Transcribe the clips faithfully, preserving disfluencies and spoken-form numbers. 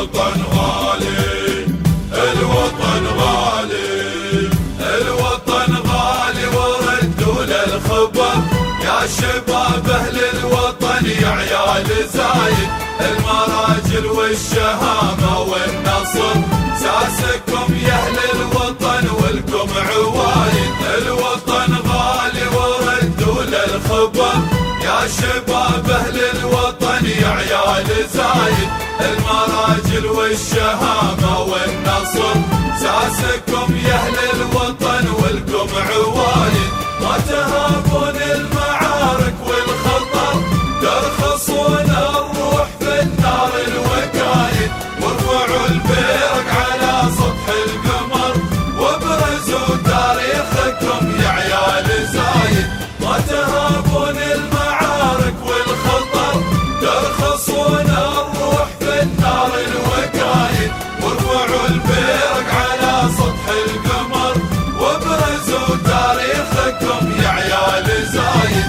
الوطن غالي، الوطن غالي، الوطن غالي وردوا للخبر يا شباب أهل الوطن يا عيال زايد، المراجل والشهامة والنصر ساسكم يا أهل الوطن والكم عوايد. الوطن غالي وردوا للخبر يا شباب أهل الوطن يا عيال زايد، المراجل والشهامة والنصر ساسكم يا أهل الوطن والكم عوايد. ما تهابون المعارك والخطر ترخصون الروح في النار الوكايد، وارفعوا البيرق على سطح القمر وابرزوا تاريخكم يا عيال زايد. ما تهابون المعارك والخطر ترخصون الروح في النار الوكايد، وارفعوا البيرق على سطح القمر وابرزوا تاريخكم يا عيال زايد.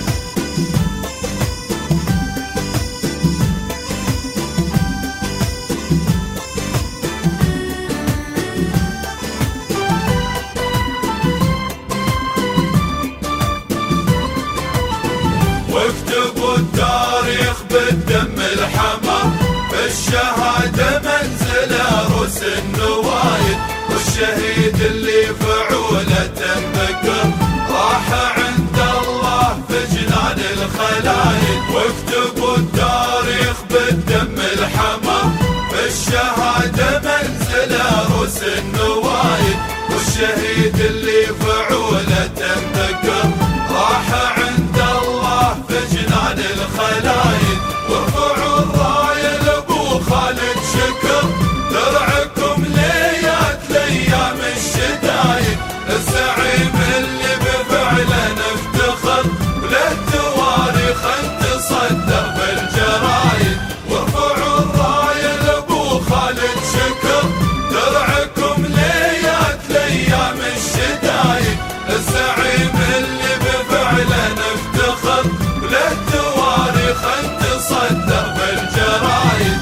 واكتبوا التاريخ بالدم الحمر، بالشهادة منزل روس النوايد، والشهيد اللي فعوله تنبكر راح عند الله في جنان الخلايد. واكتبوا التاريخ بالدم الحمر، بالشهادة منزل روس النوايد، والشهيد اللي فعوله تنبكر راح عند الله في جنان الخلايد. وارفعوا الراية لابو خالد شكر درعكم ليات الايام الشدايد، الزعيم اللي بفعله نفتخر وله تواريخ تصدر بالجرايد. وارفعوا الراية لابو خالد شكر درعكم ليات الايام الشدايد، الزعيم اللي بفعله نفتخر وله تواريخ تصدر بالجرايد.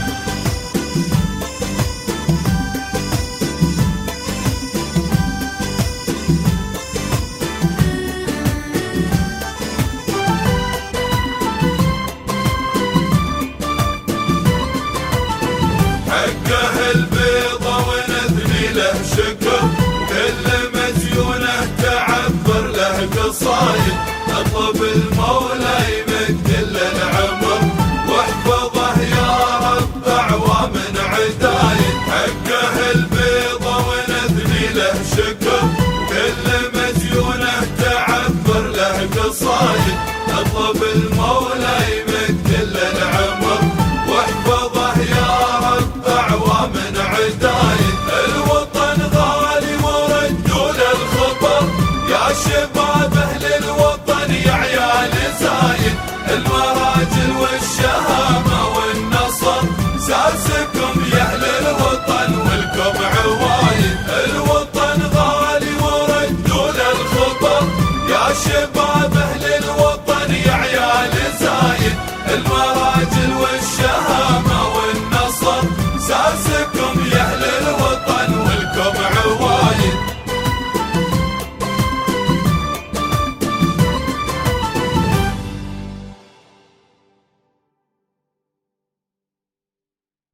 حقه البيضة ونثني له شكر، كل مديونه تعبر له قصايد، اطلب المولى يمد له العمر واحفظه يا رب اعوام عدايد. حقه البيضة ونثني له شكر، كل مديونه تعبر له قصايد، اطلب المولى يمد له العمر واحفظه يا رب اعوام عدايد. الوطن غالي وردوا للخبر يا شباب اهل الوطن يا عيال زايد، المراجل والشهامة والنصر ساسكم يا اهل الوطن والكم عوايد. الوطن غالي وردوا للخبر يا شباب